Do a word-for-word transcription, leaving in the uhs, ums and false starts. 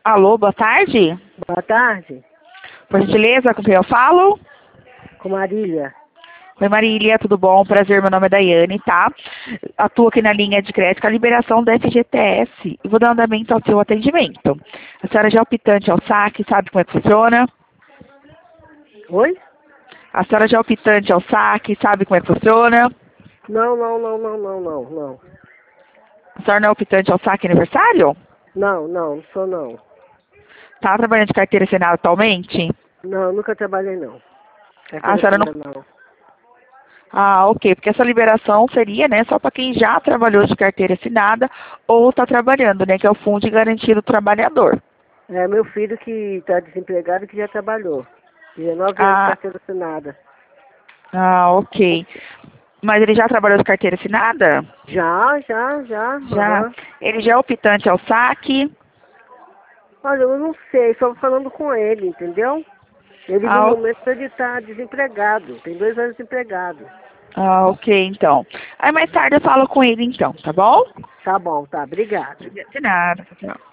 Alô, boa tarde. Boa tarde, Por gentileza, com quem eu falo? com Marília. Oi, Marília, tudo bom? Prazer, meu nome é Daiane, tá? Atuo aqui na linha de crédito com a liberação da F G T S e vou dar andamento ao seu atendimento. A senhora já é optante ao saque, sabe como é que funciona? Oi? A senhora já é optante ao saque, sabe como é que funciona? Não, não, não, não, não, não, não. A senhora não é optante ao saque aniversário? Não, não, não sou não. Tá trabalhando de carteira assinada atualmente? Não, nunca trabalhei não. Ah, a Carteira senhora não... assinada não. Ah, ok, porque essa liberação seria, né, só para quem já trabalhou de carteira assinada ou está trabalhando, né, que é o Fundo de Garantia do Trabalhador. É meu filho que está desempregado e que já trabalhou. dezenove anos de Ah, carteira assinada. ah, ok. Mas ele já trabalhou de carteira assinada? Já, já, já, Já. aham. Ele já é optante ao saque? Olha, eu não sei, só falando com ele, entendeu? Ele no Ah, o- momento ele está desempregado, tem dois anos desempregado. ah, ok, então. Aí mais tarde eu falo com ele então, tá bom? Tá bom, tá, obrigada. De nada, tchau.